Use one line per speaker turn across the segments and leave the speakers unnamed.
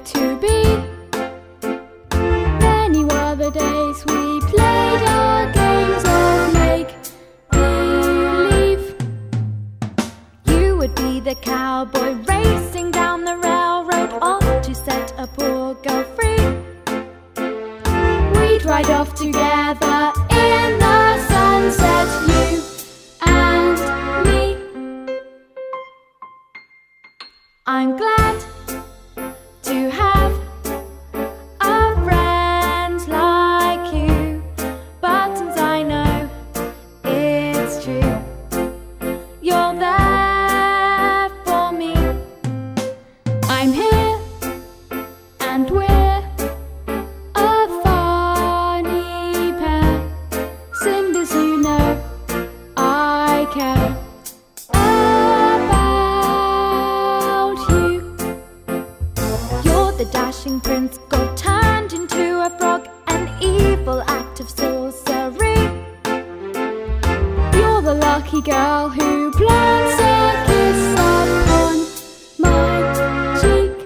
to be. Many were the days we played our games of make-believe. You would be the cowboy racing down the railroad, off to set a poor girl free. We'd ride off together in the sunset, you and me. I'm glad to have a friend like you, but since I know it's true, you're there for me. I'm here and we're a funny pair. Soon as you know I care about you. You're the dashing prince, God turned into a frog, an evil act of sorcery. You're the lucky girl who plants a kiss upon my cheek.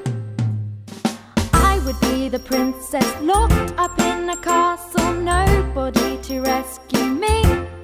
I would be the princess locked up in a castle, nobody to rescue me.